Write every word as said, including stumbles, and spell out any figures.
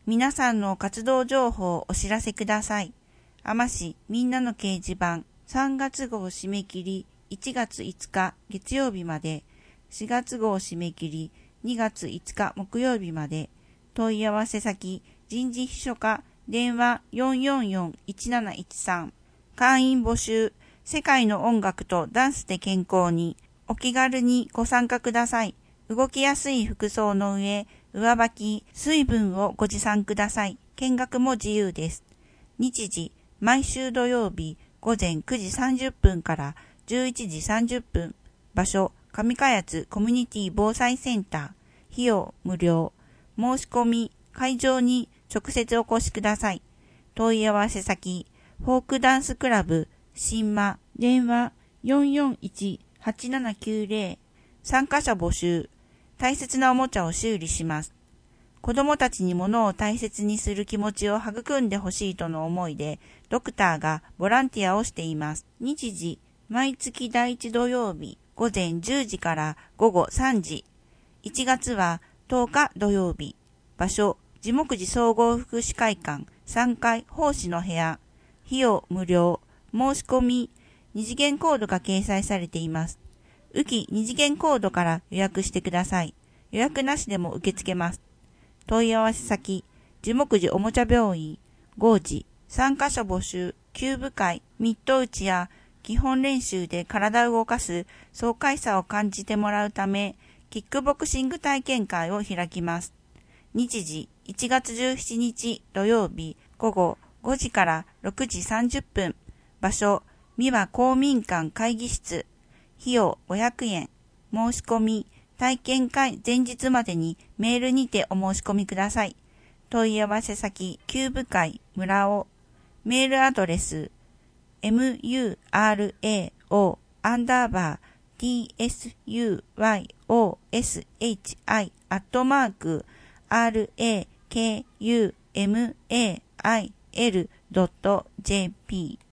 皆さんの活動情報をお知らせください。海士市みんなの掲示板さんがつ号締め切りいちがついつか月曜日まで、しがつ号締め切りにがついつか木曜日まで。問い合わせ先人事秘書課電話 よんよんよんいちなないちさん。会員募集。世界の音楽とダンスで健康に。お気軽にご参加ください。動きやすい服装の上、上履き、水分をご持参ください。見学も自由です。日時、毎週土曜日午前くじさんじゅっぷんからじゅういちじさんじゅっぷん。場所、上茅津コミュニティ防災センター。費用無料。申し込み、会場に直接お越しください。問い合わせ先、フォークダンスクラブ、新間、電話 よんよんいちはちななきゅうぜろ。参加者募集。大切なおもちゃを修理します。子供たちに物を大切にする気持ちを育んでほしいとの思いで、ドクターがボランティアをしています。日時、毎月第一土曜日、午前じゅうじから午後さんじ。いちがつはとおか土曜日。場所、地木寺総合福祉会館さんがい奉仕の部屋。費用無料。申し込み、二次元コードが掲載されています。浮き二次元コードから予約してください。予約なしでも受け付けます。問い合わせ先、樹木寺おもちゃ病院、ごじ。参加者募集、キューブ会、ミット打ちや基本練習で体を動かす爽快さを感じてもらうため、キックボクシング体験会を開きます。日時、いちがつじゅうしちにち土曜日、午後ごじからろくじさんじゅっぷん。場所、三輪公民館会議室。費用ごひゃくえん。申し込み、体験会前日までにメールにてお申し込みください。問い合わせ先、キューブ会村尾。メールアドレス、murao アンダーバー tsuyoshi アットマーク rakumail ドット jp